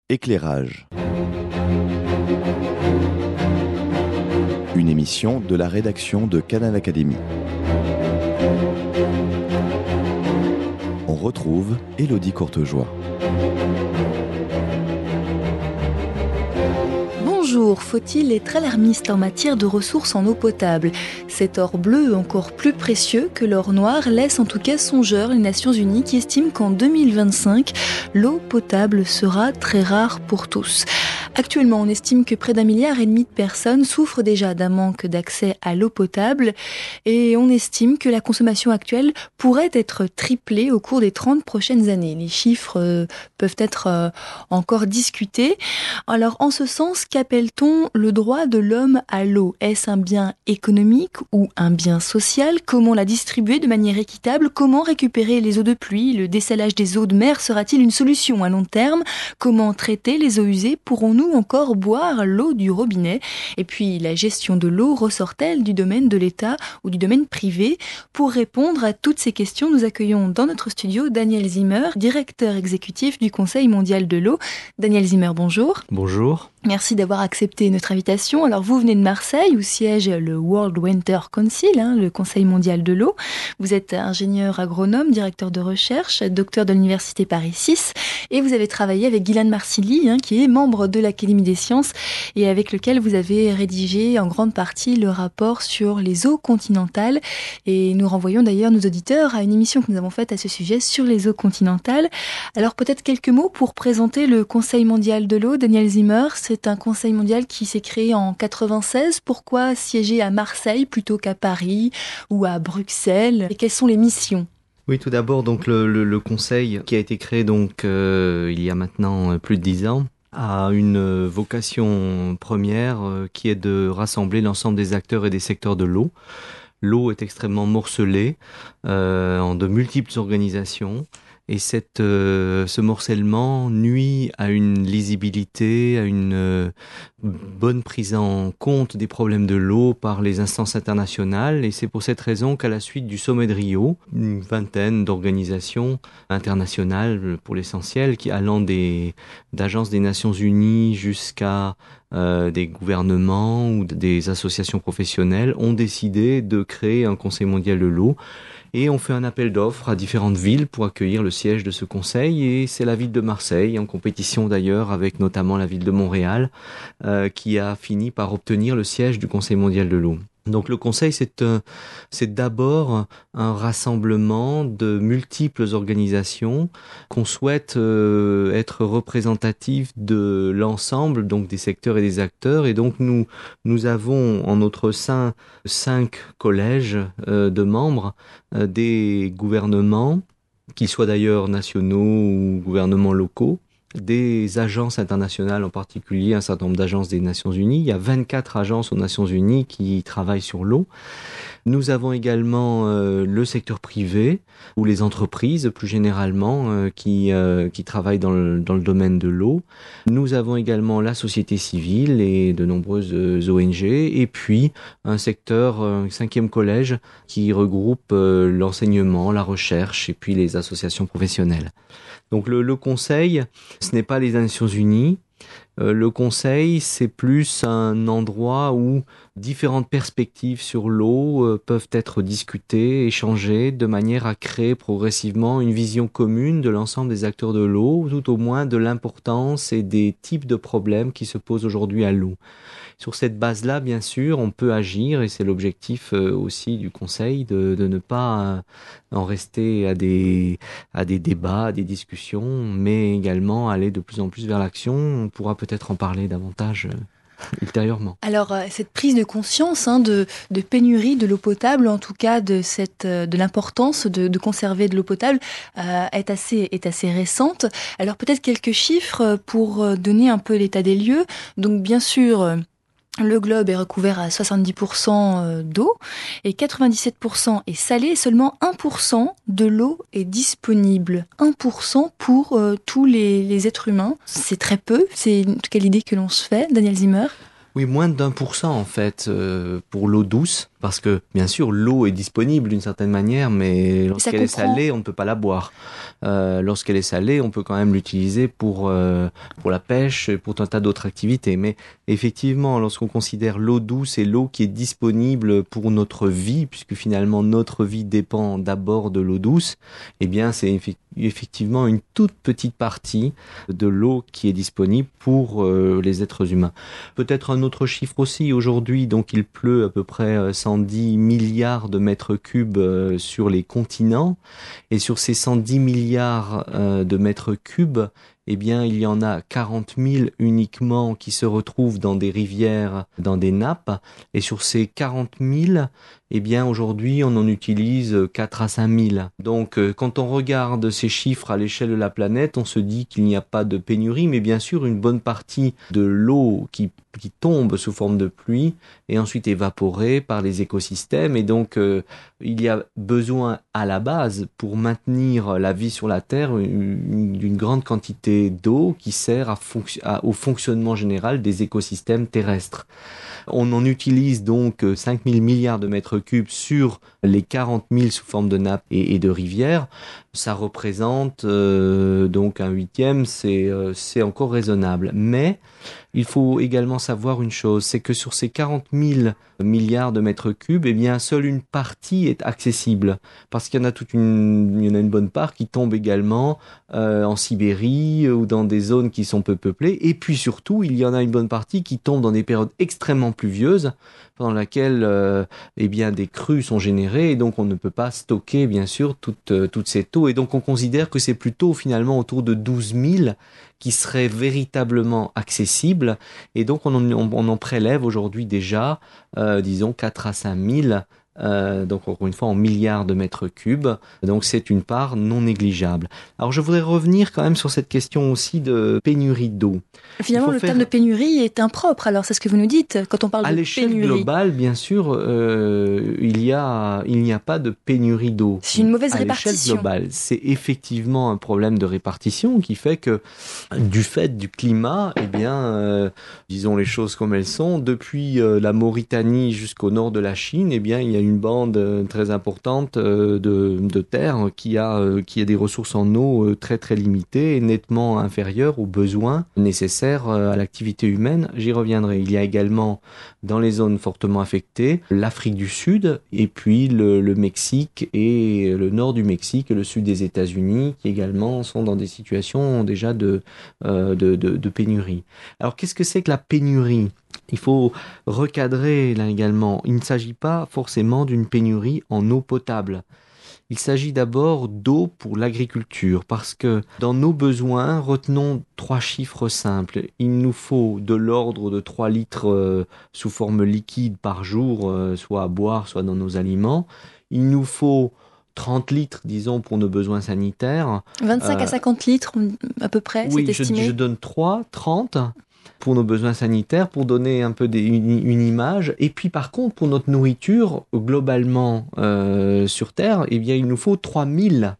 Éclairage. Une émission de la rédaction de Canal Académie. On retrouve Élodie Courtejoie. Bonjour, faut-il être alarmiste en matière de ressources en eau potable ? Cet or bleu, encore plus précieux que l'or noir, laisse en tout cas songeur les Nations Unies qui estiment qu'en 2025, l'eau potable sera très rare pour tous. Actuellement, on estime que près d'1,5 milliard de personnes souffrent déjà d'un manque d'accès à l'eau potable et on estime que la consommation actuelle pourrait être triplée au cours des 30 prochaines années. Les chiffres peuvent être encore discutés. Alors, en ce sens, qu'appelle-t-on le droit de l'homme à l'eau ? Est-ce un bien économique ou un bien social ? Comment la distribuer de manière équitable ? Comment récupérer les eaux de pluie ? Le dessalage des eaux de mer sera-t-il une solution à long terme ? Comment traiter les eaux usées ? Pourrons-nous encore boire l'eau du robinet ? Et puis, la gestion de l'eau ressort-elle du domaine de l'État ou du domaine privé ? Pour répondre à toutes ces questions, nous accueillons dans notre studio Daniel Zimmer, directeur exécutif du Conseil mondial de l'eau. Daniel Zimmer, bonjour. Bonjour. Merci d'avoir accepté notre invitation. Alors, vous venez de Marseille, où siège le World Water Council, le Conseil mondial de l'eau. Vous êtes ingénieur agronome, directeur de recherche, docteur de l'Université Paris 6, et vous avez travaillé avec Guylaine Marcilly, qui est membre de l'Académie des sciences, et avec lequel vous avez rédigé en grande partie le rapport sur les eaux continentales. Et nous renvoyons d'ailleurs nos auditeurs à une émission que nous avons faite à ce sujet sur les eaux continentales. Alors, peut-être quelques mots pour présenter le Conseil mondial de l'eau. Daniel Zimmer, c'est un conseil mondial qui s'est créé en 1996. Pourquoi siéger à Marseille plutôt qu'à Paris ou à Bruxelles ? Et quelles sont les missions ? Oui, tout d'abord, donc le conseil qui a été créé il y a maintenant plus de 10 ans a une vocation première qui est de rassembler l'ensemble des acteurs et des secteurs de l'eau. L'eau est extrêmement morcelée en de multiples organisations. Et ce morcellement nuit à une lisibilité, à une bonne prise en compte des problèmes de l'eau par les instances internationales. Et c'est pour cette raison qu'à la suite du sommet de Rio, une vingtaine d'organisations internationales pour l'essentiel, allant d'agences des Nations Unies jusqu'à des gouvernements ou des associations professionnelles, ont décidé de créer un Conseil mondial de l'eau. Et on fait un appel d'offres à différentes villes pour accueillir le siège de ce conseil. Et c'est la ville de Marseille, en compétition d'ailleurs avec notamment la ville de Montréal, qui a fini par obtenir le siège du Conseil mondial de l'eau. Donc le conseil, c'est d'abord un rassemblement de multiples organisations qu'on souhaite être représentatif de l'ensemble, donc des secteurs et des acteurs. Et donc nous avons en notre sein 5 collèges de membres, des gouvernements, qu'ils soient d'ailleurs nationaux ou gouvernements locaux, des agences internationales, en particulier un certain nombre d'agences des Nations Unies. Il y a 24 agences aux Nations Unies qui travaillent sur l'eau. Nous avons également le secteur privé ou les entreprises plus généralement qui travaillent dans le domaine de l'eau. Nous avons également la société civile et de nombreuses ONG, et puis un secteur, un 5e collège qui regroupe l'enseignement, la recherche et puis les associations professionnelles. Donc le conseil, ce n'est pas les Nations Unies. Le conseil, c'est plus un endroit où différentes perspectives sur l'eau peuvent être discutées, échangées, de manière à créer progressivement une vision commune de l'ensemble des acteurs de l'eau, tout au moins de l'importance et des types de problèmes qui se posent aujourd'hui à l'eau. Sur cette base-là, bien sûr, on peut agir, et c'est l'objectif aussi du Conseil, de ne pas en rester à des débats, à des discussions, mais également aller de plus en plus vers l'action. On pourra peut-être en parler davantage ultérieurement. Alors, cette prise de conscience de pénurie de l'eau potable, en tout cas de l'importance de conserver de l'eau potable, est assez récente. Alors, peut-être quelques chiffres pour donner un peu l'état des lieux. Donc, bien sûr, le globe est recouvert à 70% d'eau et 97% est salé et seulement 1% de l'eau est disponible. 1% pour tous les êtres humains. C'est très peu. C'est en tout cas l'idée que l'on se fait. Daniel Zimmer ? Oui, moins de 1% en fait pour l'eau douce. Parce que, bien sûr, l'eau est disponible d'une certaine manière, mais lorsqu'elle est salée, on ne peut pas la boire. Lorsqu'elle est salée, on peut quand même l'utiliser pour la pêche et pour un tas d'autres activités. Mais effectivement, lorsqu'on considère l'eau douce et l'eau qui est disponible pour notre vie, puisque finalement notre vie dépend d'abord de l'eau douce, eh bien c'est effectivement une toute petite partie de l'eau qui est disponible pour les êtres humains. Peut-être un autre chiffre aussi, aujourd'hui, donc il pleut à peu près 110 milliards de mètres cubes sur les continents, et sur ces 110 milliards de mètres cubes, eh bien, il y en a 40 000 uniquement qui se retrouvent dans des rivières, dans des nappes. Et sur ces 40 000, eh bien, aujourd'hui, on en utilise 4 à 5 000. Donc, quand on regarde ces chiffres à l'échelle de la planète, on se dit qu'il n'y a pas de pénurie, mais bien sûr, une bonne partie de l'eau qui tombe sous forme de pluie est ensuite évaporée par les écosystèmes. Et donc, il y a besoin à la base, pour maintenir la vie sur la Terre, d'une grande quantité d'eau qui sert au fonctionnement général des écosystèmes terrestres. On en utilise donc 5 000 milliards de mètres cubes sur les 40 000 sous forme de nappes et de rivières. Ça représente donc un huitième, c'est encore raisonnable. Mais il faut également savoir une chose, c'est que sur ces 40 000 milliards de mètres cubes, eh bien, seule une partie est accessible. Parce qu'il y en a il y en a une bonne part qui tombe également en Sibérie ou dans des zones qui sont peu peuplées. Et puis surtout, il y en a une bonne partie qui tombe dans des périodes extrêmement pluvieuses, pendant laquelle eh bien, des crues sont générées, et donc on ne peut pas stocker, bien sûr, toute cette eau. Et donc on considère que c'est plutôt finalement autour de 12 000 qui seraient véritablement accessibles. Et donc on en prélève aujourd'hui déjà, disons, 4 à 5 000, donc encore une fois en milliards de mètres cubes. Donc c'est une part non négligeable. Alors je voudrais revenir quand même sur cette question aussi de pénurie d'eau. Finalement, le terme de pénurie est impropre, alors c'est ce que vous nous dites quand on parle de pénurie. À l'échelle globale, bien sûr, il n'y a pas de pénurie d'eau. C'est une mauvaise répartition. À l'échelle globale, c'est effectivement un problème de répartition qui fait que, du fait du climat, eh bien, disons les choses comme elles sont, depuis la Mauritanie jusqu'au nord de la Chine, eh bien, il y a une bande très importante de terre qui a des ressources en eau très très limitées et nettement inférieures aux besoins nécessaires à l'activité humaine. J'y reviendrai. Il y a également dans les zones fortement affectées l'Afrique du Sud et puis le Mexique et le nord du Mexique et le sud des États-Unis qui également sont dans des situations déjà de pénurie. Alors qu'est-ce que c'est que la pénurie ? Il faut recadrer là également. Il ne s'agit pas forcément d'une pénurie en eau potable. Il s'agit d'abord d'eau pour l'agriculture, parce que dans nos besoins, retenons 3 chiffres simples. Il nous faut de l'ordre de 3 litres sous forme liquide par jour, soit à boire, soit dans nos aliments. Il nous faut 30 litres, disons, pour nos besoins sanitaires. 25 à 50 litres, à peu près, oui, c'est estimé. Je donne 30 pour nos besoins sanitaires, pour donner un peu une image. Et puis par contre, pour notre nourriture, globalement sur Terre, eh bien, il nous faut 3000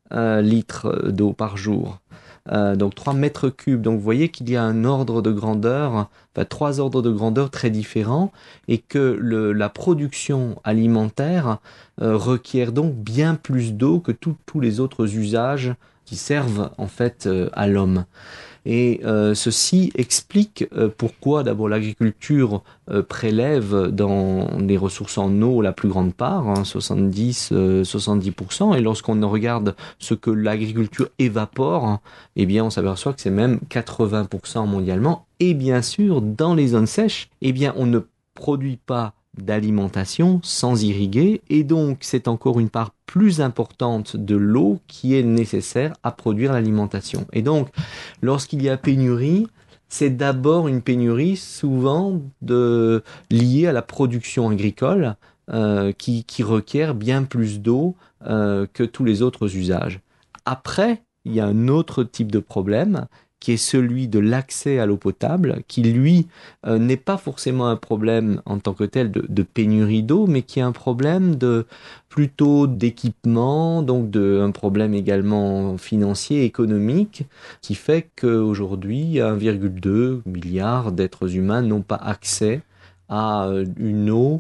litres d'eau par jour. Donc 3 mètres cubes. Donc vous voyez qu'il y a un ordre de grandeur, 3 ordres de grandeur très différents, et que la production alimentaire requiert donc bien plus d'eau que tous les autres usages qui servent en fait à l'homme. Et ceci explique pourquoi d'abord l'agriculture prélève dans les ressources en eau la plus grande part, 70%, et lorsqu'on regarde ce que l'agriculture évapore, eh bien on s'aperçoit que c'est même 80% mondialement. Et bien sûr, dans les zones sèches, eh bien on ne produit pas d'alimentation sans irriguer, et donc c'est encore une part plus importante de l'eau qui est nécessaire à produire l'alimentation. Et donc, lorsqu'il y a pénurie, c'est d'abord une pénurie souvent liée à la production agricole qui requiert bien plus d'eau que tous les autres usages. Après, il y a un autre type de problème qui est celui de l'accès à l'eau potable, qui lui n'est pas forcément un problème en tant que tel de pénurie d'eau, mais qui est un problème plutôt d'équipement, donc un problème également financier, économique, qui fait qu'aujourd'hui 1,2 milliard d'êtres humains n'ont pas accès à une eau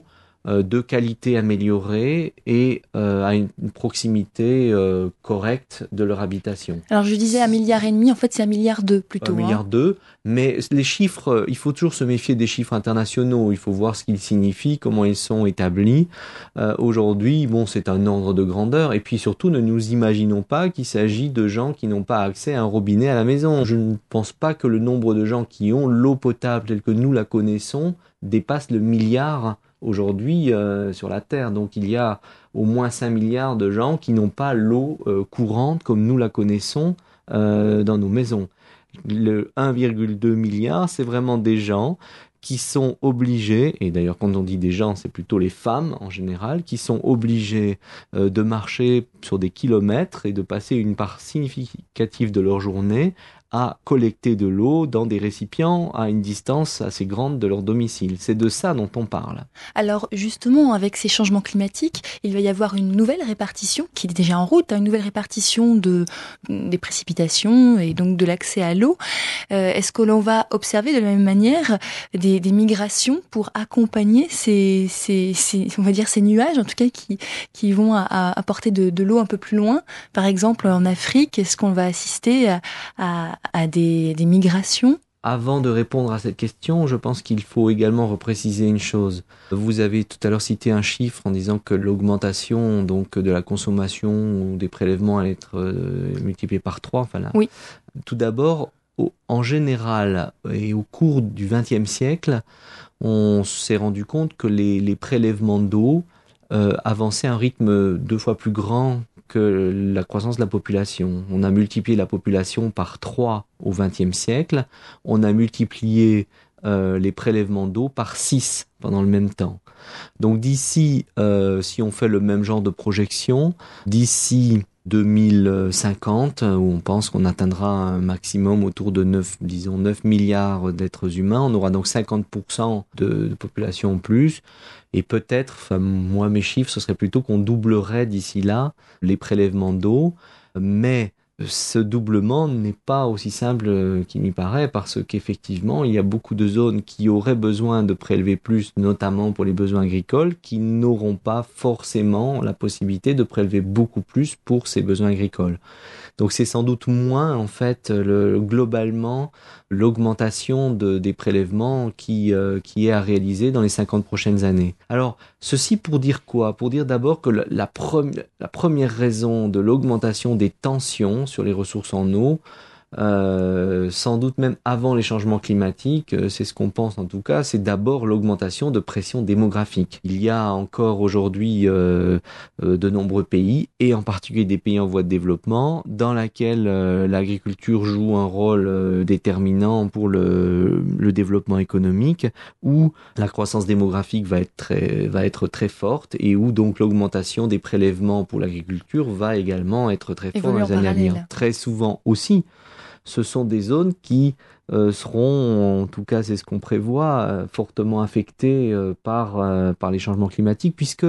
de qualité améliorée et à une proximité correcte de leur habitation. Alors je disais 1,5 milliard, en fait c'est 1,2 milliard plutôt. 1,2 milliard, mais les chiffres, il faut toujours se méfier des chiffres internationaux, il faut voir ce qu'ils signifient, comment ils sont établis. Aujourd'hui, c'est un ordre de grandeur, et puis surtout ne nous imaginons pas qu'il s'agit de gens qui n'ont pas accès à un robinet à la maison. Je ne pense pas que le nombre de gens qui ont l'eau potable telle que nous la connaissons dépasse le milliard aujourd'hui sur la Terre. Donc il y a au moins 5 milliards de gens qui n'ont pas l'eau courante comme nous la connaissons dans nos maisons. Le 1,2 milliard, c'est vraiment des gens qui sont obligés, et d'ailleurs quand on dit des gens, c'est plutôt les femmes en général, qui sont obligés de marcher sur des kilomètres et de passer une part significative de leur journée à collecter de l'eau dans des récipients à une distance assez grande de leur domicile. C'est de ça dont on parle. Alors justement, avec ces changements climatiques, il va y avoir une nouvelle répartition qui est déjà en route, une nouvelle répartition des précipitations et donc de l'accès à l'eau. Est-ce que l'on va observer de la même manière des migrations pour accompagner ces nuages, en tout cas qui vont apporter de l'eau un peu plus loin? Par exemple, en Afrique, est-ce qu'on va assister à des migrations? Avant de répondre à cette question, je pense qu'il faut également repréciser une chose. Vous avez tout à l'heure cité un chiffre en disant que l'augmentation donc de la consommation ou des prélèvements allait être multipliée par 3. Oui. Tout d'abord, en général et au cours du XXe siècle, on s'est rendu compte que les prélèvements d'eau avançaient à un rythme 2 fois plus grand que la croissance de la population. On a multiplié la population par 3 au XXe siècle. On a multiplié les prélèvements d'eau par 6 pendant le même temps. Donc d'ici, si on fait le même genre de projection, d'ici 2050, où on pense qu'on atteindra un maximum autour de 9 milliards d'êtres humains, on aura donc 50% de population en plus. Et peut-être, moi mes chiffres, ce serait plutôt qu'on doublerait d'ici là les prélèvements d'eau, mais ce doublement n'est pas aussi simple qu'il m'y paraît, parce qu'effectivement, il y a beaucoup de zones qui auraient besoin de prélever plus, notamment pour les besoins agricoles, qui n'auront pas forcément la possibilité de prélever beaucoup plus pour ces besoins agricoles. Donc c'est sans doute moins, en fait, globalement, l'augmentation des prélèvements qui est à réaliser dans les 50 prochaines années. Alors, ceci pour dire quoi? Pour dire d'abord que la première raison de l'augmentation des tensions sur les ressources en eau, sans doute même avant les changements climatiques, c'est ce qu'on pense en tout cas, c'est d'abord l'augmentation de pression démographique. Il y a encore aujourd'hui de nombreux pays, et en particulier des pays en voie de développement, dans laquelle l'agriculture joue un rôle déterminant pour le développement économique, où la croissance démographique va être très forte, et où donc l'augmentation des prélèvements pour l'agriculture va également être très forte dans les années à venir. Très souvent aussi, ce sont des zones qui seront, en tout cas c'est ce qu'on prévoit, fortement affectées par les changements climatiques, puisque,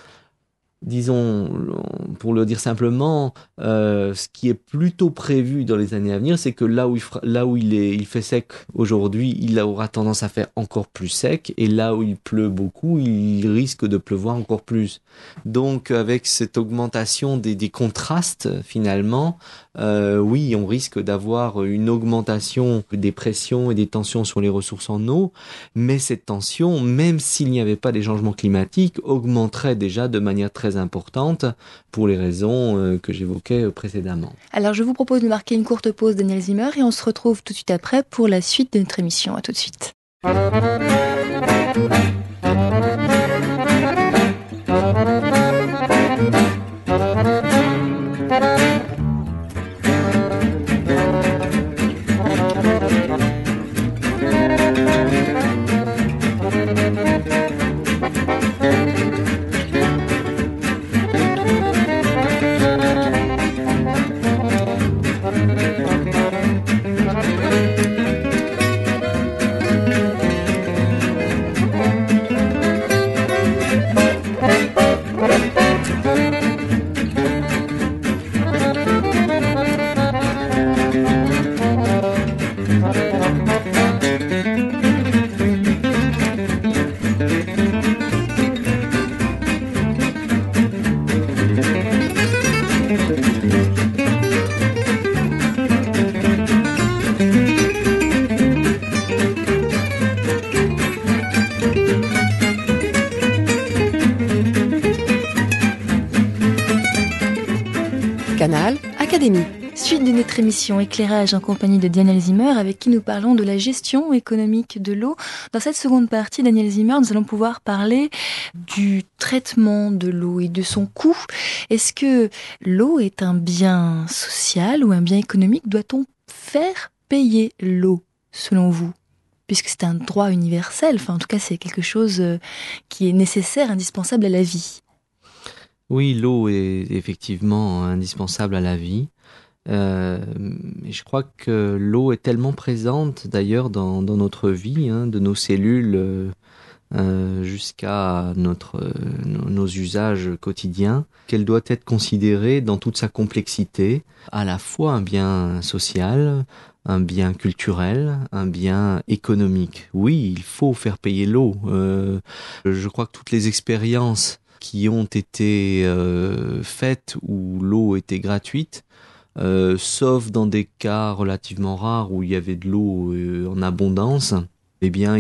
disons, pour le dire simplement, ce qui est plutôt prévu dans les années à venir, c'est que là où il fait sec aujourd'hui, il aura tendance à faire encore plus sec, et là où il pleut beaucoup, il risque de pleuvoir encore plus. Donc avec cette augmentation des contrastes, finalement, oui, on risque d'avoir une augmentation des pressions et des tensions sur les ressources en eau, mais cette tension, même s'il n'y avait pas des changements climatiques, augmenterait déjà de manière très importante pour les raisons que j'évoquais précédemment. Alors je vous propose de marquer une courte pause, Daniel Zimmer, et on se retrouve tout de suite après pour la suite de notre émission. À tout de suite. Académie. Suite de notre émission Éclairage en compagnie de Daniel Zimmer, avec qui nous parlons de la gestion économique de l'eau. Dans cette seconde partie, Daniel Zimmer, nous allons pouvoir parler du traitement de l'eau et de son coût. Est-ce que l'eau est un bien social ou un bien économique? Doit-on faire payer l'eau, selon vous? Puisque c'est un droit universel, enfin en tout cas c'est quelque chose qui est nécessaire, indispensable à la vie. Oui, l'eau est effectivement indispensable à la vie. Et je crois que l'eau est tellement présente d'ailleurs dans notre vie, de nos cellules jusqu'à nos usages quotidiens, qu'elle doit être considérée dans toute sa complexité, à la fois un bien social, un bien culturel, un bien économique. Oui, il faut faire payer l'eau. Je crois que toutes les expériences qui ont été faites où l'eau était gratuite, sauf dans des cas relativement rares où il y avait de l'eau en abondance, eh bien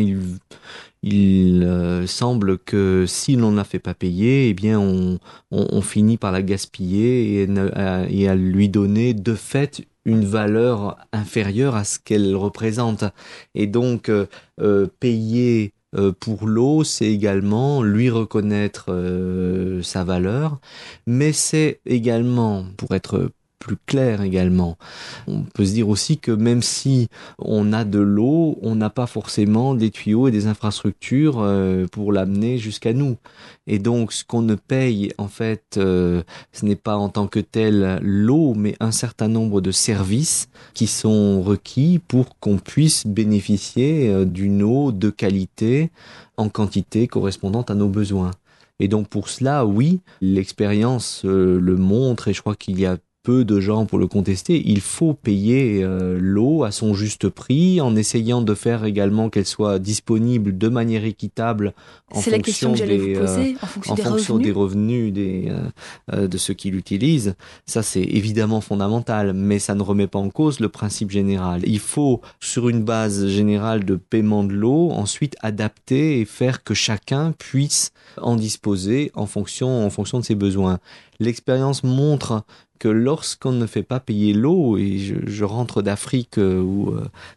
il semble que si l'on ne la fait pas payer, eh bien on finit par la gaspiller et à lui donner de fait une valeur inférieure à ce qu'elle représente. Et donc payer pour l'eau, c'est également lui reconnaître sa valeur, mais c'est également, pour être plus clair également, on peut se dire aussi que même si on a de l'eau, on n'a pas forcément des tuyaux et des infrastructures pour l'amener jusqu'à nous. Et donc ce qu'on ne paye en fait, ce n'est pas en tant que tel l'eau, mais un certain nombre de services qui sont requis pour qu'on puisse bénéficier d'une eau de qualité en quantité correspondante à nos besoins. Et donc pour cela, oui, l'expérience le montre, et je crois qu'il y a peu de gens pour le contester, il faut payer l'eau à son juste prix, en essayant de faire également qu'elle soit disponible de manière équitable en C'est la question que j'allais vous poser, en fonction des revenus de ceux qui l'utilisent. Ça, c'est évidemment fondamental, mais ça ne remet pas en cause le principe général. Il faut, sur une base générale de paiement de l'eau, ensuite adapter et faire que chacun puisse en disposer en fonction de ses besoins. L'expérience montre que lorsqu'on ne fait pas payer l'eau, et je rentre d'Afrique au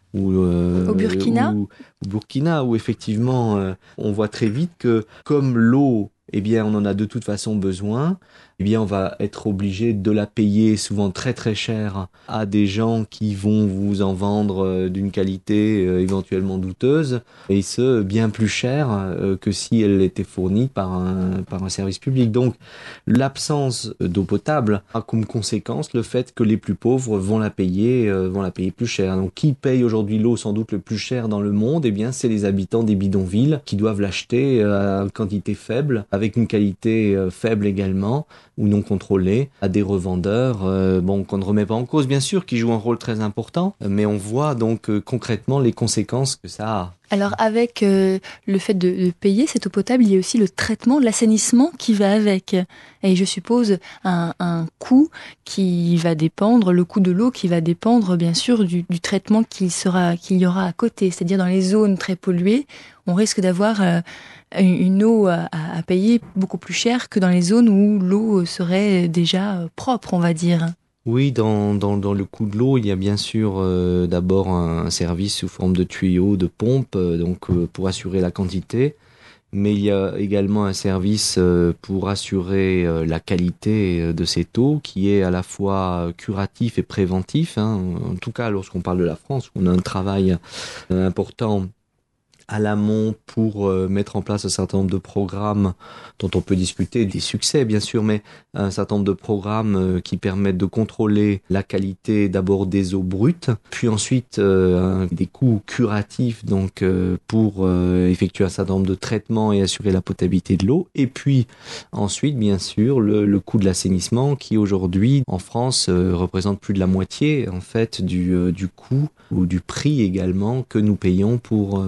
Burkina, où effectivement on voit très vite que comme l'eau, eh bien on en a de toute façon besoin, eh bien on va être obligé de la payer souvent très très cher à des gens qui vont vous en vendre d'une qualité éventuellement douteuse, et ce bien plus cher que si elle était fournie par un service public. Donc l'absence d'eau potable a comme conséquence le fait que les plus pauvres vont la payer plus cher. Donc qui paye aujourd'hui l'eau sans doute le plus cher dans le monde? Eh bien c'est les habitants des bidonvilles qui doivent l'acheter à une quantité faible, avec une qualité faible également, ou non contrôlés, à des revendeurs qu'on ne remet pas en cause, bien sûr, qui jouent un rôle très important, mais on voit donc concrètement les conséquences que ça a. Alors avec le fait de payer cette eau potable, il y a aussi le traitement, l'assainissement qui va avec. Et je suppose un coût qui va dépendre, le coût de l'eau qui va dépendre bien sûr du traitement qu'il y aura à côté. C'est-à-dire dans les zones très polluées, on risque d'avoir une eau à payer beaucoup plus cher que dans les zones où l'eau serait déjà propre, on va dire. Oui, dans le coût de l'eau, il y a bien sûr d'abord un service sous forme de tuyaux, de pompes, pour assurer la quantité. Mais il y a également un service pour assurer la qualité de cette eau, qui est à la fois curatif et préventif. En tout cas, lorsqu'on parle de la France, on a un travail important à l'amont pour mettre en place un certain nombre de programmes dont on peut discuter des succès bien sûr, mais un certain nombre de programmes qui permettent de contrôler la qualité d'abord des eaux brutes, puis ensuite des coûts curatifs pour effectuer un certain nombre de traitements et assurer la potabilité de l'eau, et puis ensuite bien sûr le coût de l'assainissement qui aujourd'hui en France représente plus de la moitié en fait du coût ou du prix également que nous payons pour notre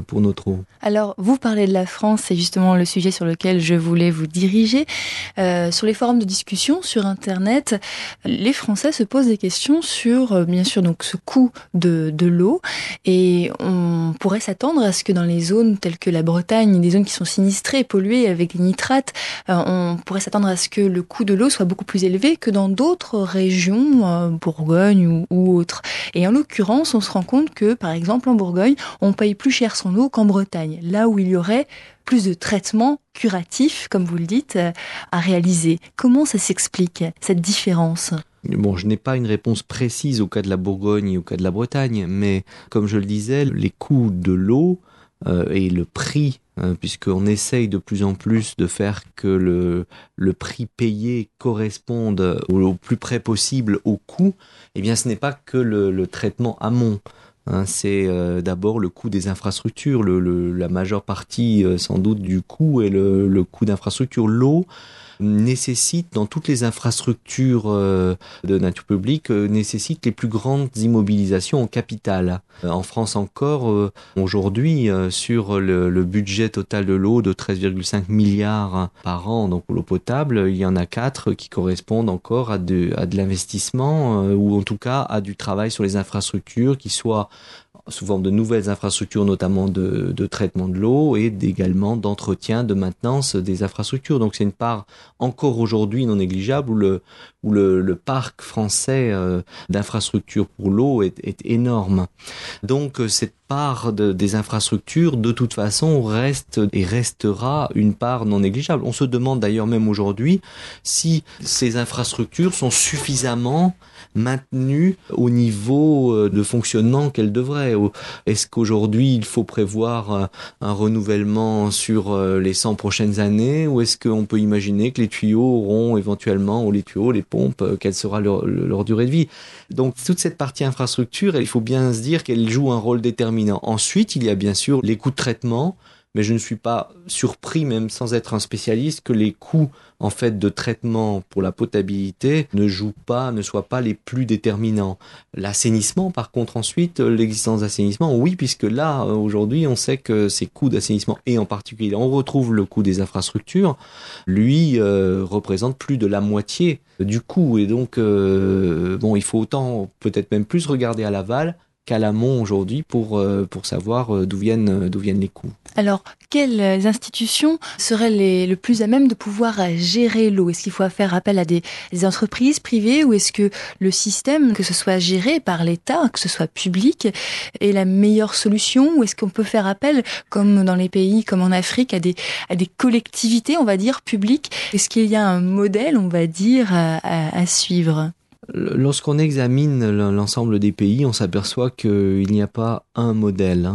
trop. Alors, vous parlez de la France, c'est justement le sujet sur lequel je voulais vous diriger. Sur les forums de discussion sur Internet, les Français se posent des questions sur, bien sûr, donc ce coût de l'eau. Et on pourrait s'attendre à ce que dans les zones telles que la Bretagne, des zones qui sont sinistrées, polluées avec des nitrates, on pourrait s'attendre à ce que le coût de l'eau soit beaucoup plus élevé que dans d'autres régions, Bourgogne ou autres. Et en l'occurrence, on se rend compte que, par exemple, en Bourgogne, on paye plus cher son eau qu'en Bretagne, là où il y aurait plus de traitements curatifs, comme vous le dites, à réaliser. Comment ça s'explique, cette différence ? Bon, je n'ai pas une réponse précise au cas de la Bourgogne et au cas de la Bretagne, mais comme je le disais, les coûts de l'eau et le prix, puisqu'on essaye de plus en plus de faire que le prix payé corresponde au plus près possible au coût, eh bien ce n'est pas que le traitement amont. C'est d'abord le coût des infrastructures, la majeure partie sans doute du coût est le coût d'infrastructure. L'eau nécessite, dans toutes les infrastructures de nature publique, nécessite les plus grandes immobilisations en capital. En France encore, aujourd'hui, sur le budget total de l'eau de 13,5 milliards par an, donc pour l'eau potable, il y en a 4 qui correspondent encore à de l'investissement, ou en tout cas à du travail sur les infrastructures, qui soient sous forme de nouvelles infrastructures, notamment de traitement de l'eau et également d'entretien, de maintenance des infrastructures. Donc c'est une part encore aujourd'hui non négligeable où le parc français d'infrastructures pour l'eau est énorme. Donc cette part des infrastructures, de toute façon, reste et restera une part non négligeable. On se demande d'ailleurs même aujourd'hui si ces infrastructures sont suffisamment maintenues au niveau de fonctionnement qu'elles devraient. Est-ce qu'aujourd'hui, il faut prévoir un renouvellement sur les 100 prochaines années, ou est-ce qu'on peut imaginer que les tuyaux auront éventuellement, ou les tuyaux, les pompes, quelle sera leur durée de vie? Donc toute cette partie infrastructure, il faut bien se dire qu'elle joue un rôle déterminant. Ensuite, il y a bien sûr les coûts de traitement, mais je ne suis pas surpris, même sans être un spécialiste, que les coûts en fait de traitement pour la potabilité ne soient pas les plus déterminants. L'assainissement, par contre, ensuite, l'existence d'assainissement, oui, puisque là, aujourd'hui, on sait que ces coûts d'assainissement, et en particulier, on retrouve le coût des infrastructures, lui, représente plus de la moitié du coût. Et donc, il faut autant, peut-être même plus regarder à l'aval qu'à l'amont aujourd'hui pour savoir d'où viennent les coûts. Alors, quelles institutions seraient le plus à même de pouvoir gérer l'eau ? Est-ce qu'il faut faire appel à des entreprises privées, ou est-ce que le système, que ce soit géré par l'État, que ce soit public, est la meilleure solution ? Ou est-ce qu'on peut faire appel, comme dans les pays comme en Afrique, à des collectivités, on va dire, publiques ? Est-ce qu'il y a un modèle, on va dire, à suivre ? Lorsqu'on examine l'ensemble des pays, on s'aperçoit qu'il n'y a pas un modèle.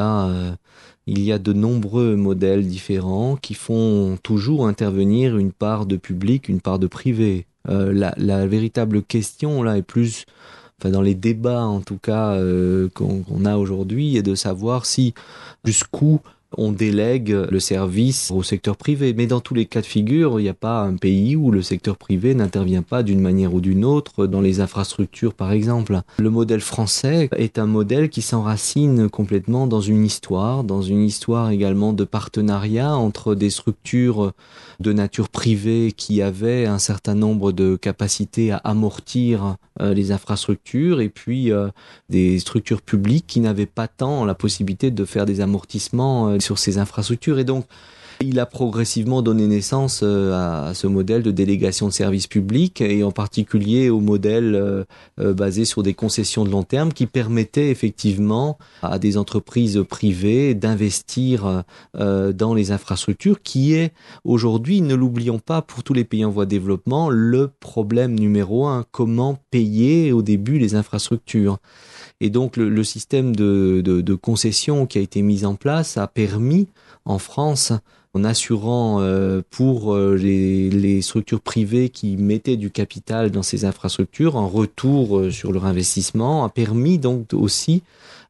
Il y a de nombreux modèles différents qui font toujours intervenir une part de public, une part de privé. La véritable question là est plus, dans les débats en tout cas qu'on a aujourd'hui, est de savoir jusqu'où on délègue le service au secteur privé. Mais dans tous les cas de figure, il n'y a pas un pays où le secteur privé n'intervient pas d'une manière ou d'une autre dans les infrastructures, par exemple. Le modèle français est un modèle qui s'enracine complètement dans une histoire également de partenariat entre des structures de nature privée qui avaient un certain nombre de capacités à amortir les infrastructures, et puis des structures publiques qui n'avaient pas tant la possibilité de faire des amortissements sur ces infrastructures. Et donc, il a progressivement donné naissance à ce modèle de délégation de services publics, et en particulier au modèle basé sur des concessions de long terme qui permettaient effectivement à des entreprises privées d'investir dans les infrastructures, qui est aujourd'hui, ne l'oublions pas, pour tous les pays en voie de développement, le problème numéro 1. Comment payer au début les infrastructures ? Et donc le système de concession qui a été mis en place a permis en France, en assurant pour les structures privées qui mettaient du capital dans ces infrastructures, un retour sur leur investissement, a permis donc aussi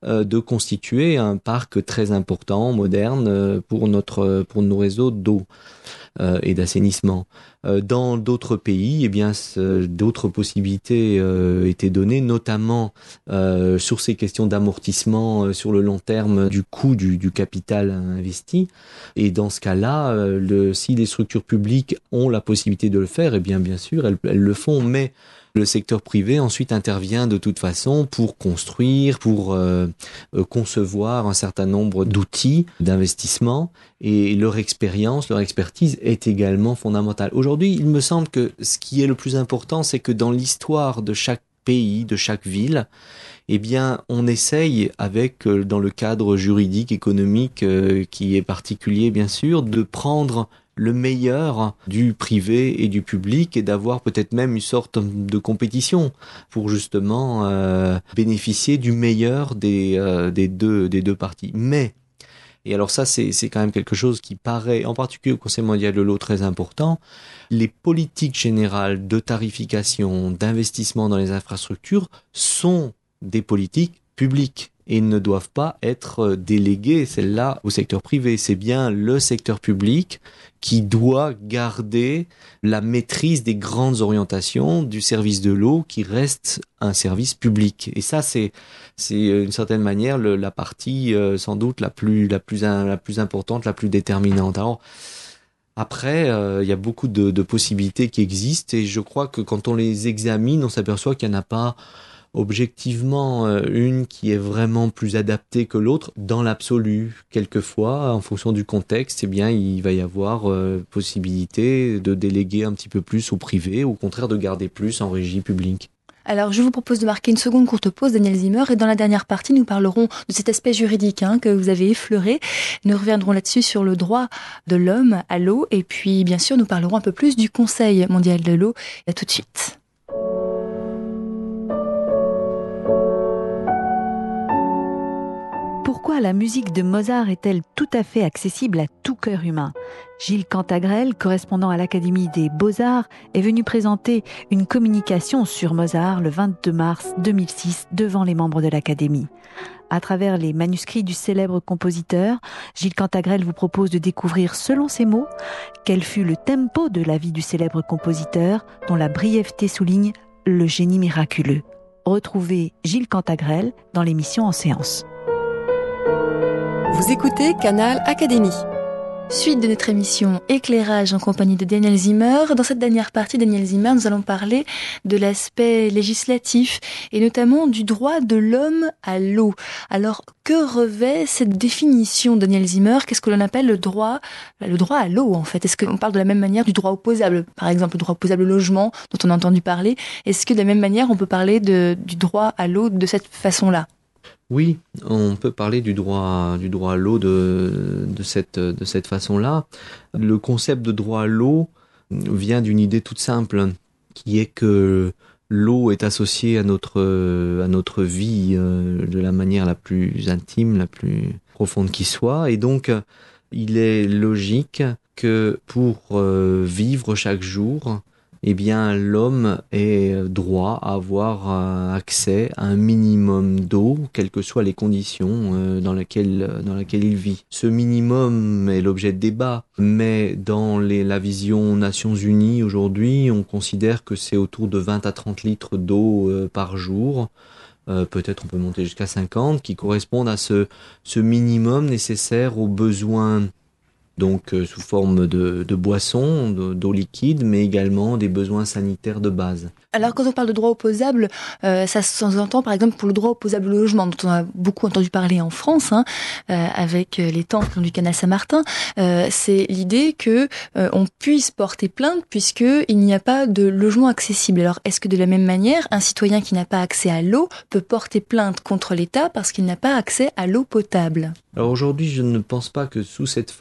de constituer un parc très important, moderne, pour nos réseaux d'eau et d'assainissement. Dans d'autres pays, d'autres possibilités étaient données, notamment sur ces questions d'amortissement sur le long terme du coût du capital investi. Et dans ce cas-là, si les structures publiques ont la possibilité de le faire, bien sûr, elles le font, mais le secteur privé ensuite intervient de toute façon pour construire, pour concevoir un certain nombre d'outils d'investissement, et leur expérience, leur expertise est également fondamentale. Aujourd'hui, il me semble que ce qui est le plus important, c'est que dans l'histoire de chaque pays, de chaque ville, on essaye dans le cadre juridique, économique qui est particulier bien sûr, de prendre le meilleur du privé et du public et d'avoir peut-être même une sorte de compétition pour justement bénéficier du meilleur des deux parties. Et alors ça, c'est quand même quelque chose qui paraît, en particulier au Conseil mondial de l'eau, très important. Les politiques générales de tarification, d'investissement dans les infrastructures sont des politiques publiques et ne doivent pas être déléguées, celles-là, au secteur privé. C'est bien le secteur public qui doit garder la maîtrise des grandes orientations du service de l'eau qui reste un service public. Et ça, c'est d'une certaine manière la partie sans doute la plus importante, la plus déterminante. Alors, après, il y a beaucoup de possibilités qui existent et je crois que quand on les examine, on s'aperçoit qu'il n'y en a pas objectivement une qui est vraiment plus adaptée que l'autre dans l'absolu. Quelquefois, en fonction du contexte, il va y avoir possibilité de déléguer un petit peu plus au privé, au contraire de garder plus en régie publique. Alors, je vous propose de marquer une seconde courte pause, Daniel Zimmer, et dans la dernière partie, nous parlerons de cet aspect juridique que vous avez effleuré. Nous reviendrons là-dessus sur le droit de l'homme à l'eau, et puis, bien sûr, nous parlerons un peu plus du Conseil mondial de l'eau. À tout de suite. Pourquoi la musique de Mozart est-elle tout à fait accessible à tout cœur humain ? Gilles Cantagrel, correspondant à l'Académie des Beaux-Arts, est venu présenter une communication sur Mozart le 22 mars 2006 devant les membres de l'Académie. À travers les manuscrits du célèbre compositeur, Gilles Cantagrel vous propose de découvrir, selon ses mots, quel fut le tempo de la vie du célèbre compositeur, dont la brièveté souligne le génie miraculeux. Retrouvez Gilles Cantagrel dans l'émission En séance. Vous écoutez Canal Académie. Suite de notre émission Éclairage en compagnie de Daniel Zimmer. Dans cette dernière partie, Daniel Zimmer, nous allons parler de l'aspect législatif et notamment du droit de l'homme à l'eau. Alors, que revêt cette définition, Daniel Zimmer ? Qu'est-ce que l'on appelle le droit à l'eau, en fait ? Est-ce qu'on parle de la même manière du droit opposable ? Par exemple, le droit opposable au logement, dont on a entendu parler. Est-ce que de la même manière, on peut parler du droit à l'eau de cette façon-là ? Oui, on peut parler du droit à l'eau de cette façon-là. Le concept de droit à l'eau vient d'une idée toute simple, qui est que l'eau est associée à notre vie de la manière la plus intime, la plus profonde qui soit. Et donc, il est logique que pour vivre chaque jour, l'homme ait droit à avoir accès à un minimum d'eau, quelles que soient les conditions dans lesquelles il vit. Ce minimum est l'objet de débat, mais dans la vision Nations Unies aujourd'hui, on considère que c'est autour de 20 à 30 litres d'eau par jour. Peut-être on peut monter jusqu'à 50, qui correspondent à ce minimum nécessaire aux besoins, donc sous forme de boissons, d'eau liquide, mais également des besoins sanitaires de base. Alors quand on parle de droit opposable, ça s'entend par exemple pour le droit opposable au logement, dont on a beaucoup entendu parler en France, avec les temples du canal Saint-Martin. C'est l'idée que on puisse porter plainte puisqu'il n'y a pas de logement accessible. Alors est-ce que de la même manière, un citoyen qui n'a pas accès à l'eau peut porter plainte contre l'État parce qu'il n'a pas accès à l'eau potable ? Alors aujourd'hui, je ne pense pas que sous cette forme-là,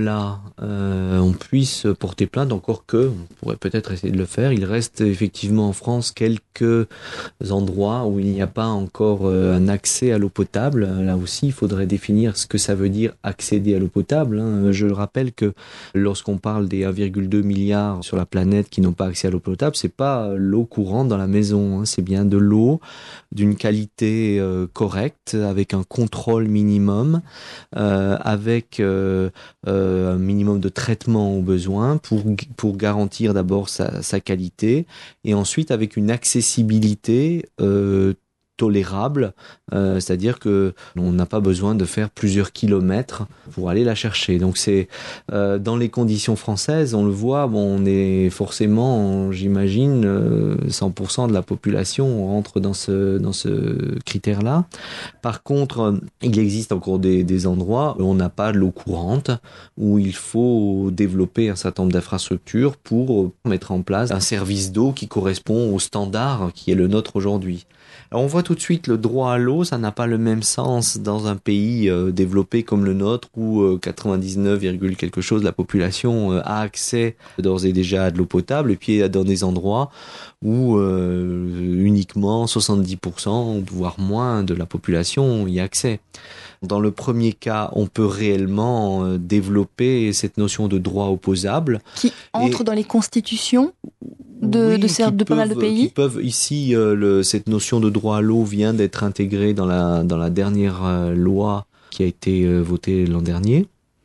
moment-là, on puisse porter plainte, encore que, on pourrait peut-être essayer de le faire. Il reste effectivement en France quelques endroits où il n'y a pas encore un accès à l'eau potable. Là aussi, il faudrait définir ce que ça veut dire accéder à l'eau potable. Je rappelle que lorsqu'on parle des 1,2 milliard sur la planète qui n'ont pas accès à l'eau potable, c'est pas l'eau courante dans la maison, c'est bien de l'eau d'une qualité correcte, avec un contrôle minimum, avec un minimum de traitement au besoin pour garantir d'abord sa qualité, et ensuite avec une accessibilité tolérable, c'est-à-dire que on n'a pas besoin de faire plusieurs kilomètres pour aller la chercher. Donc c'est dans les conditions françaises, on le voit, on est forcément, j'imagine, 100% de la population rentre dans ce critère-là. Par contre, il existe encore des endroits où on n'a pas de l'eau courante, où il faut développer un certain nombre d'infrastructures pour mettre en place un service d'eau qui correspond au standard qui est le nôtre aujourd'hui. Alors on voit tout de suite le droit à l'eau, ça n'a pas le même sens dans un pays développé comme le nôtre où 99, quelque chose de la population a accès d'ores et déjà à de l'eau potable, et puis dans des endroits où uniquement 70%, voire moins de la population y a accès. Dans le premier cas, on peut réellement développer cette notion de droit opposable. Qui entre dans les constitutions de pas mal de pays. Qui peuvent ici, cette notion de droit à l'eau vient d'être intégrée dans la dernière loi qui a été votée l'an dernier.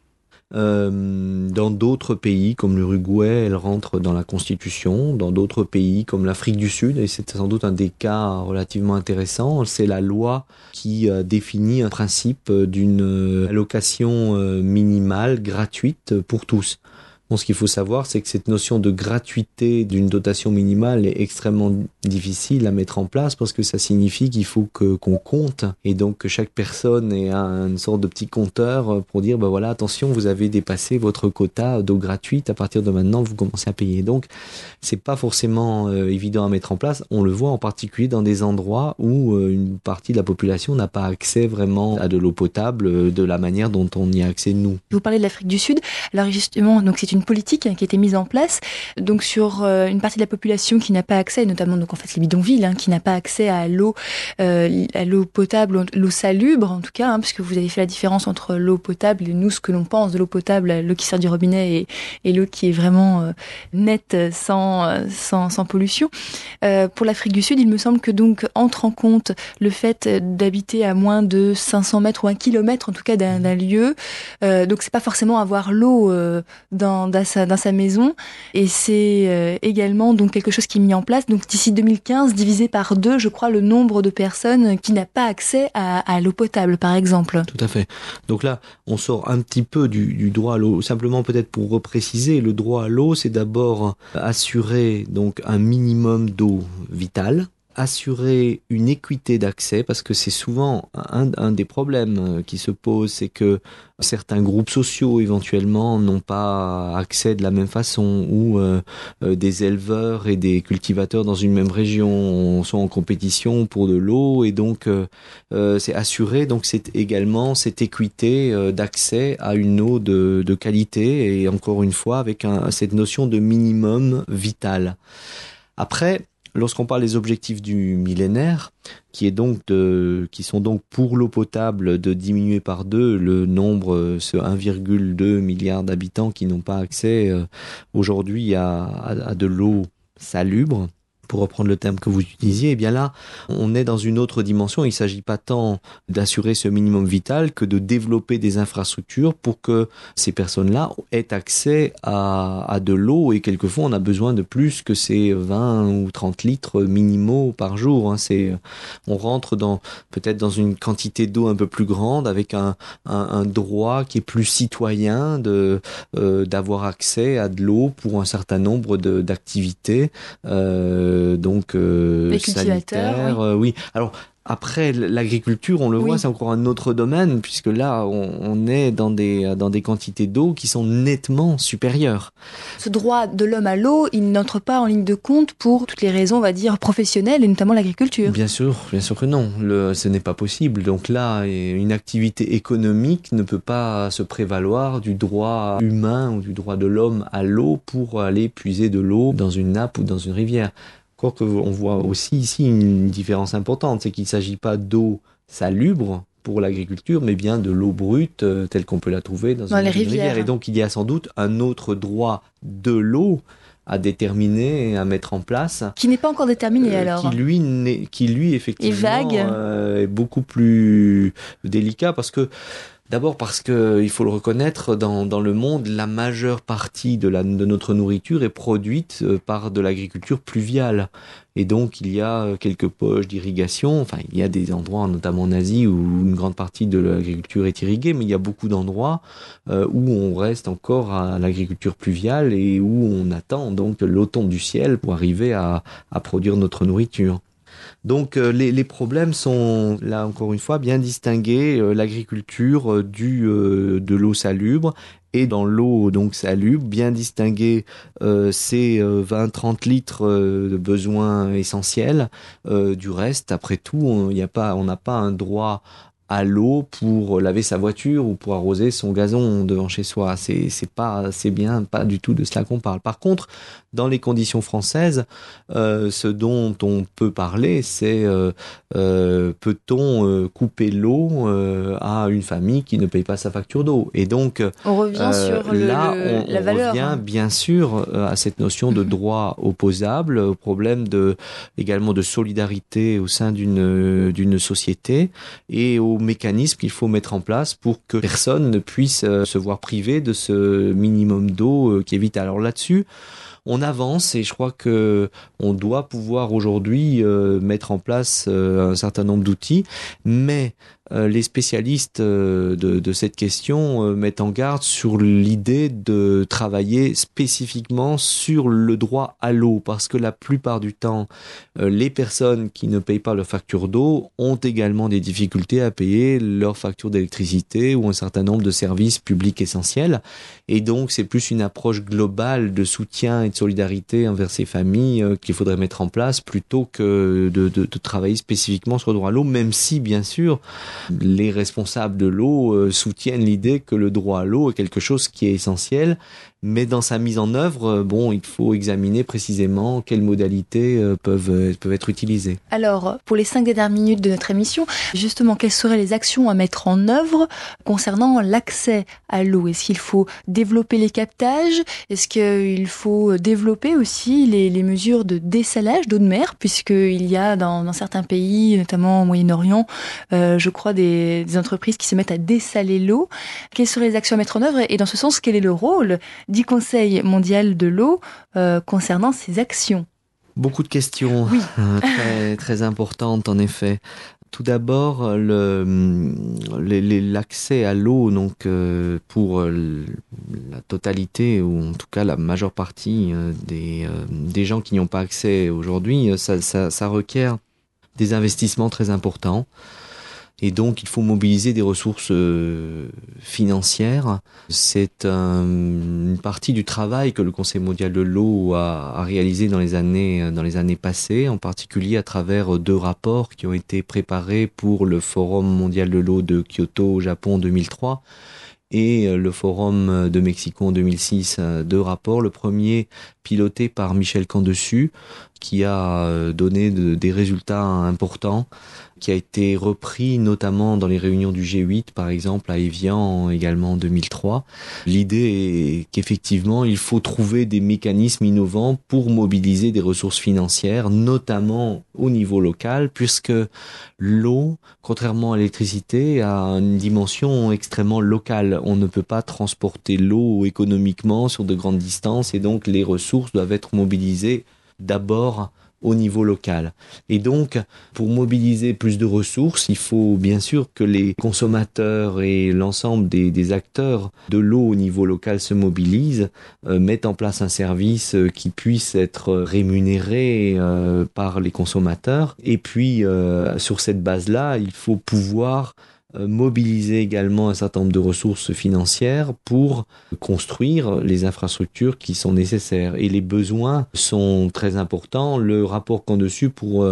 Dans d'autres pays comme l'Uruguay, elle rentre dans la Constitution. Dans d'autres pays comme l'Afrique du Sud, et c'est sans doute un des cas relativement intéressants, c'est la loi qui définit un principe d'une allocation minimale gratuite pour tous. Bon, ce qu'il faut savoir, c'est que cette notion de gratuité d'une dotation minimale est extrêmement difficile à mettre en place, parce que ça signifie qu'il faut qu'on compte, et donc que chaque personne ait une sorte de petit compteur pour dire, ben voilà, attention, vous avez dépassé votre quota d'eau gratuite, à partir de maintenant, vous commencez à payer. Donc, c'est pas forcément évident à mettre en place. On le voit en particulier dans des endroits où une partie de la population n'a pas accès vraiment à de l'eau potable de la manière dont on y a accès nous. Vous parlez de l'Afrique du Sud. Alors justement, donc c'est une politique qui a été mise en place donc sur une partie de la population qui n'a pas accès, notamment donc en fait les bidonvilles, qui n'a pas accès à l'eau potable, l'eau salubre en tout cas, puisque vous avez fait la différence entre l'eau potable et nous ce que l'on pense de l'eau potable, l'eau qui sort du robinet et l'eau qui est vraiment nette, sans pollution. Pour l'Afrique du Sud, il me semble que donc entre en compte le fait d'habiter à moins de 500 mètres ou 1 kilomètre en tout cas d'un lieu. Donc c'est pas forcément avoir l'eau dans sa maison, et c'est également donc quelque chose qui est mis en place. Donc d'ici 2015, divisé par 2, je crois, le nombre de personnes qui n'a pas accès à l'eau potable, par exemple. Tout à fait. Donc là, on sort un petit peu du droit à l'eau. Simplement, peut-être pour repréciser, le droit à l'eau, c'est d'abord assurer donc un minimum d'eau vitale, assurer une équité d'accès, parce que c'est souvent un des problèmes qui se posent, c'est que certains groupes sociaux éventuellement n'ont pas accès de la même façon, ou des éleveurs et des cultivateurs dans une même région sont en compétition pour de l'eau, et donc c'est assurer, donc c'est également cette équité d'accès à une eau de qualité, et encore une fois avec cette notion de minimum vital. Après, lorsqu'on parle des objectifs du millénaire, qui sont donc pour l'eau potable de diminuer par 2 le nombre, ce 1,2 milliard d'habitants qui n'ont pas accès aujourd'hui à de l'eau salubre, pour reprendre le terme que vous utilisiez, eh bien là, on est dans une autre dimension. Il ne s'agit pas tant d'assurer ce minimum vital que de développer des infrastructures pour que ces personnes-là aient accès à de l'eau, et quelquefois on a besoin de plus que ces 20 ou 30 litres minimaux par jour. On rentre peut-être dans une quantité d'eau un peu plus grande, avec un droit qui est plus citoyen d'avoir accès à de l'eau pour un certain nombre d'activités. Sanitaire, oui. Oui. Alors, Après, l'agriculture, on le voit, c'est encore un autre domaine, puisque là, on est dans des quantités d'eau qui sont nettement supérieures. Ce droit de l'homme à l'eau, il n'entre pas en ligne de compte pour toutes les raisons, on va dire, professionnelles, et notamment l'agriculture. Bien sûr que non. Ce n'est pas possible. Donc là, une activité économique ne peut pas se prévaloir du droit humain ou du droit de l'homme à l'eau pour aller puiser de l'eau dans une nappe ou dans une rivière. Quoique on voit aussi ici une différence importante, c'est qu'il ne s'agit pas d'eau salubre pour l'agriculture, mais bien de l'eau brute telle qu'on peut la trouver dans une rivière. Et donc il y a sans doute un autre droit de l'eau à déterminer et à mettre en place. Qui n'est pas encore déterminé alors. Qui lui effectivement est vague. Est beaucoup plus délicat parce qu'il faut le reconnaître, dans le monde, la majeure partie de notre nourriture est produite par de l'agriculture pluviale. Et donc, il y a quelques poches d'irrigation. Enfin, il y a des endroits, notamment en Asie, où une grande partie de l'agriculture est irriguée, mais il y a beaucoup d'endroits où on reste encore à l'agriculture pluviale et où on attend donc l'eau tombe du ciel pour arriver à produire notre nourriture. Donc les problèmes sont, là encore une fois, bien distingués, l'agriculture de l'eau salubre, et dans l'eau donc salubre, bien distinguer ces 20-30 litres de besoins essentiels. Du reste, après tout, on n'a pas un droit à l'eau pour laver sa voiture ou pour arroser son gazon devant chez soi. C'est pas du tout de cela qu'on parle. Par contre, dans les conditions françaises, ce dont on peut parler, c'est peut-on couper l'eau à une famille qui ne paye pas sa facture d'eau. Et donc on revient sur la valeur. On revient bien sûr à cette notion de droit opposable, au problème également de solidarité au sein d'une société et au mécanisme qu'il faut mettre en place pour que personne ne puisse se voir privé de ce minimum d'eau qui est vital. Alors là-dessus, on avance et je crois que on doit pouvoir aujourd'hui mettre en place un certain nombre d'outils, mais les spécialistes de cette question mettent en garde sur l'idée de travailler spécifiquement sur le droit à l'eau, parce que la plupart du temps, les personnes qui ne payent pas leur facture d'eau ont également des difficultés à payer leur facture d'électricité ou un certain nombre de services publics essentiels. Et donc, c'est plus une approche globale de soutien et de solidarité envers ces familles qu'il faudrait mettre en place plutôt que de travailler spécifiquement sur le droit à l'eau, même si, bien sûr, les responsables de l'eau soutiennent l'idée que le droit à l'eau est quelque chose qui est essentiel, mais dans sa mise en œuvre, il faut examiner précisément quelles modalités peuvent être utilisées. Alors, pour les 5 dernières minutes de notre émission, justement, quelles seraient les actions à mettre en œuvre concernant l'accès à l'eau ? Est-ce qu'il faut développer les captages ? Est-ce qu'il faut développer aussi les mesures de dessalage d'eau de mer, puisqu'il y a dans certains pays, notamment au Moyen-Orient, je crois des entreprises qui se mettent à dessaler l'eau. Quelles seraient les actions à mettre en œuvre ? Et dans ce sens, quel est le rôle du Conseil mondial de l'eau concernant ces actions ? Beaucoup de questions très, très importantes en effet. Tout d'abord, l'accès à l'eau, donc pour la totalité ou en tout cas la majeure partie des gens qui n'y ont pas accès aujourd'hui, ça requiert des investissements très importants. Et donc, il faut mobiliser des ressources financières. C'est une partie du travail que le Conseil mondial de l'eau a réalisé dans les années passées, en particulier à travers 2 rapports qui ont été préparés pour le Forum mondial de l'eau de Kyoto au Japon en 2003 et le Forum de Mexico en 2006. 2 rapports. Le premier piloté par Michel Camdessus, qui a donné des résultats importants, qui a été repris notamment dans les réunions du G8, par exemple, à Évian, également en 2003. L'idée est qu'effectivement, il faut trouver des mécanismes innovants pour mobiliser des ressources financières, notamment au niveau local, puisque l'eau, contrairement à l'électricité, a une dimension extrêmement locale. On ne peut pas transporter l'eau économiquement sur de grandes distances, et donc les ressources doivent être mobilisées d'abord au niveau local. Et donc, pour mobiliser plus de ressources, il faut bien sûr que les consommateurs et l'ensemble des acteurs de l'eau au niveau local se mobilisent, mettent en place un service qui puisse être rémunéré par les consommateurs. Et puis, sur cette base-là, il faut pouvoir mobiliser également un certain nombre de ressources financières pour construire les infrastructures qui sont nécessaires. Et les besoins sont très importants. Le rapport Camp-Dessus, pour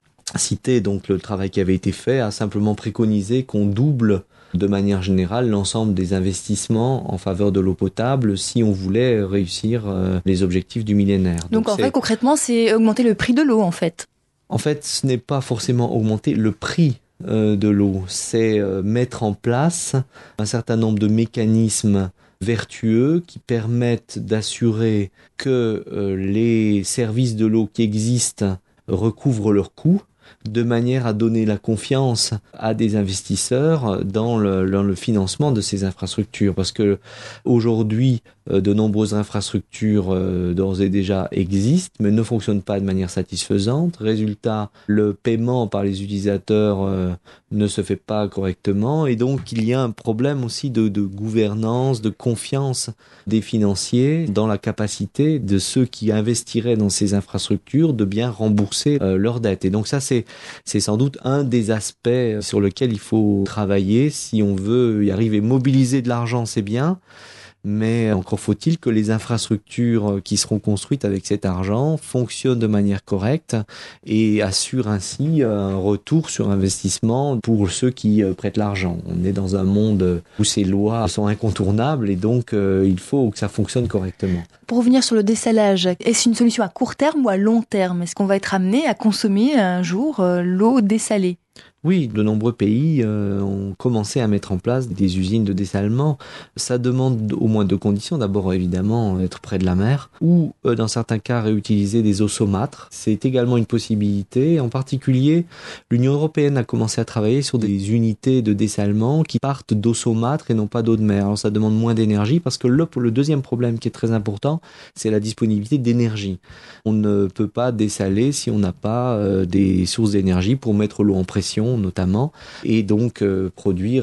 citer donc le travail qui avait été fait, a simplement préconisé qu'on double de manière générale l'ensemble des investissements en faveur de l'eau potable si on voulait réussir les objectifs du millénaire. Donc en fait, concrètement, c'est augmenter le prix de l'eau, en fait. En fait, ce n'est pas forcément augmenter le prix de l'eau, c'est mettre en place un certain nombre de mécanismes vertueux qui permettent d'assurer que les services de l'eau qui existent recouvrent leurs coûts, de manière à donner la confiance à des investisseurs dans le financement de ces infrastructures. Parce que aujourd'hui, de nombreuses infrastructures d'ores et déjà existent, mais ne fonctionnent pas de manière satisfaisante. Résultat, le paiement par les utilisateurs ne se fait pas correctement. Et donc, il y a un problème aussi de gouvernance, de confiance des financiers dans la capacité de ceux qui investiraient dans ces infrastructures de bien rembourser leurs dettes. Et donc ça, c'est sans doute un des aspects sur lequel il faut travailler si on veut y arriver. Mobiliser de l'argent, c'est bien, mais encore faut-il que les infrastructures qui seront construites avec cet argent fonctionnent de manière correcte et assurent ainsi un retour sur investissement pour ceux qui prêtent l'argent. On est dans un monde où ces lois sont incontournables et donc il faut que ça fonctionne correctement. Pour revenir sur le dessalage, est-ce une solution à court terme ou à long terme ? Est-ce qu'on va être amené à consommer un jour l'eau dessalée ? Oui, de nombreux pays ont commencé à mettre en place des usines de dessalement. Ça demande au moins deux conditions. D'abord, évidemment, être près de la mer ou, dans certains cas, réutiliser des eaux saumâtres. C'est également une possibilité. En particulier, l'Union européenne a commencé à travailler sur des unités de dessalement qui partent d'eau saumâtre et non pas d'eau de mer. Alors, ça demande moins d'énergie parce que le deuxième problème qui est très important, c'est la disponibilité d'énergie. On ne peut pas dessaler si on n'a pas des sources d'énergie pour mettre l'eau en pression, notamment, et donc produire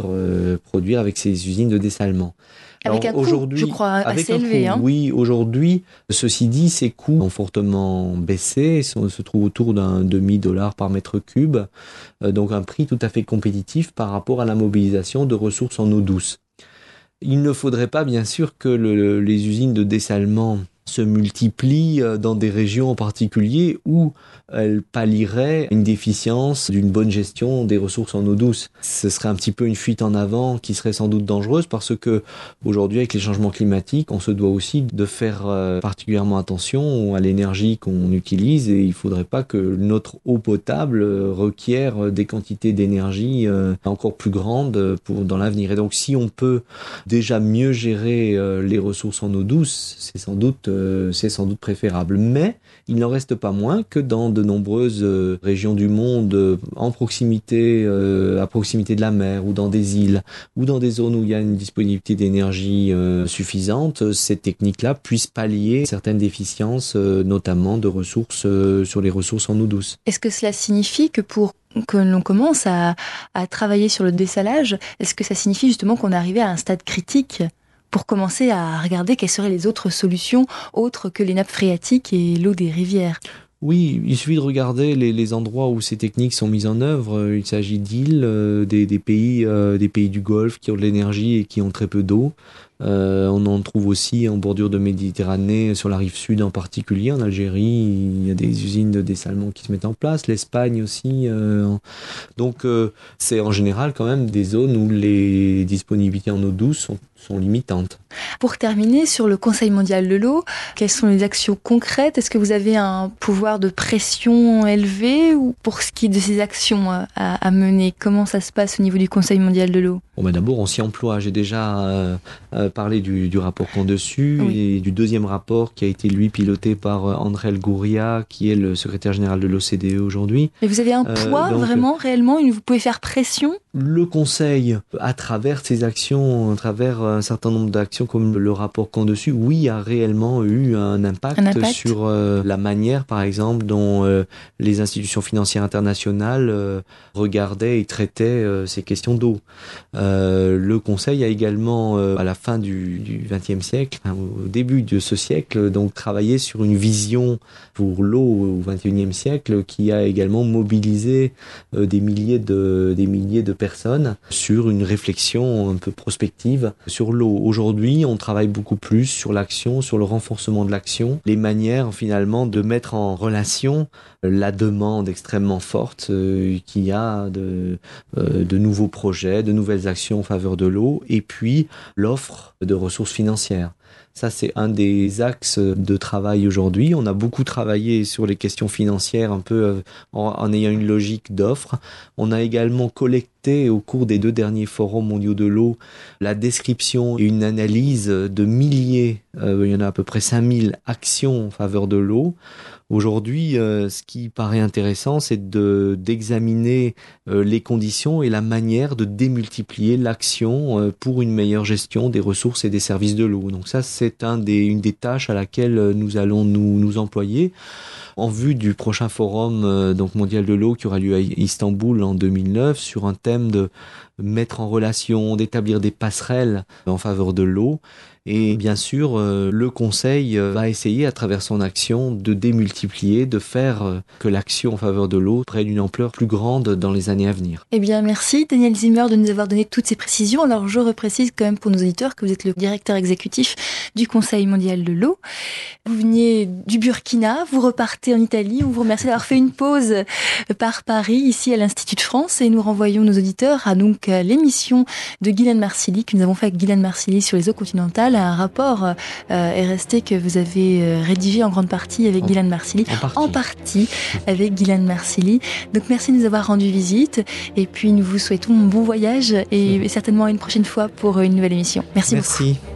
avec ces usines de dessalement. Avec un coût, je crois, assez élevé. Oui, aujourd'hui, ceci dit, ces coûts ont fortement baissé, se trouvent autour d'un $0,5 par mètre cube, donc un prix tout à fait compétitif par rapport à la mobilisation de ressources en eau douce. Il ne faudrait pas, bien sûr, que les usines de dessalement se multiplient dans des régions en particulier où elles pallieraient une déficience d'une bonne gestion des ressources en eau douce. Ce serait un petit peu une fuite en avant qui serait sans doute dangereuse parce que aujourd'hui, avec les changements climatiques, on se doit aussi de faire particulièrement attention à l'énergie qu'on utilise et il ne faudrait pas que notre eau potable requiert des quantités d'énergie encore plus grandes dans l'avenir. Et donc, si on peut déjà mieux gérer les ressources en eau douce, c'est sans doute préférable. Mais il n'en reste pas moins que dans de nombreuses régions du monde, à proximité de la mer ou dans des îles ou dans des zones où il y a une disponibilité d'énergie suffisante, ces techniques-là puissent pallier certaines déficiences, notamment de ressources sur les ressources en eau douce. Est-ce que cela signifie que pour que l'on commence à travailler sur le dessalage, est-ce que ça signifie justement qu'on est arrivé à un stade critique pour commencer à regarder quelles seraient les autres solutions autres que les nappes phréatiques et l'eau des rivières ? Oui, il suffit de regarder les endroits où ces techniques sont mises en œuvre. Il s'agit d'îles, des pays du Golfe qui ont de l'énergie et qui ont très peu d'eau. On en trouve aussi en bordure de Méditerranée, sur la rive sud en particulier. En Algérie, il y a des usines de dessalement qui se mettent en place. L'Espagne aussi. Donc, c'est en général quand même des zones où les disponibilités en eau douce sont limitantes. Pour terminer, sur le Conseil mondial de l'eau, quelles sont les actions concrètes ? Est-ce que vous avez un pouvoir de pression élevé ou pour ce qui est de ces actions à mener ? Comment ça se passe au niveau du Conseil mondial de l'eau ? D'abord, on s'y emploie. J'ai déjà parlé du rapport Camp-Dessus et du deuxième rapport qui a été, lui, piloté par André El Gouria, qui est le secrétaire général de l'OCDE aujourd'hui. Mais vous avez un poids, vraiment, réellement ? Vous pouvez faire pression ? Le Conseil, à travers ses actions, à travers un certain nombre d'actions communautaires comme le rapport Camp-Dessus, oui, a réellement eu un impact sur la manière, par exemple, dont les institutions financières internationales regardaient et traitaient ces questions d'eau. Le Conseil a également, à la fin du XXe siècle, au début de ce siècle, donc travaillé sur une vision pour l'eau au XXIe siècle qui a également mobilisé des milliers de personnes sur une réflexion un peu prospective sur l'eau. Aujourd'hui, on travaille beaucoup plus sur l'action, sur le renforcement de l'action, les manières finalement de mettre en relation la demande extrêmement forte qu'il y a de nouveaux projets, de nouvelles actions en faveur de l'eau, et puis l'offre de ressources financières. Ça, c'est un des axes de travail aujourd'hui. On a beaucoup travaillé sur les questions financières, un peu en ayant une logique d'offre. On a également collecté au cours des 2 derniers forums mondiaux de l'eau la description et une analyse de milliers, il y en a à peu près 5000 actions en faveur de l'eau. Aujourd'hui, ce qui paraît intéressant, c'est d'examiner les conditions et la manière de démultiplier l'action pour une meilleure gestion des ressources et des services de l'eau. Donc ça, c'est une des tâches à laquelle nous allons nous employer en vue du prochain forum mondial de l'eau qui aura lieu à Istanbul en 2009 sur un thème de mettre en relation, d'établir des passerelles en faveur de l'eau. Et bien sûr, le Conseil va essayer, à travers son action, de démultiplier, de faire que l'action en faveur de l'eau prenne une ampleur plus grande dans les années à venir. Eh bien, merci Daniel Zimmer de nous avoir donné toutes ces précisions. Alors, je reprécise quand même pour nos auditeurs que vous êtes le directeur exécutif du Conseil mondial de l'eau. Vous veniez du Burkina, vous repartez en Italie. On vous remercie d'avoir fait une pause par Paris, ici à l'Institut de France. Et nous renvoyons nos auditeurs à donc l'émission de Guylaine Marsili que nous avons fait avec Guylaine Marsili sur les eaux continentales. Un rapport est resté que vous avez rédigé en grande partie avec Guylaine Marsili. En partie avec Guylaine Marsili. Donc merci de nous avoir rendu visite. Et puis nous vous souhaitons un bon voyage et certainement une prochaine fois pour une nouvelle émission. Merci beaucoup.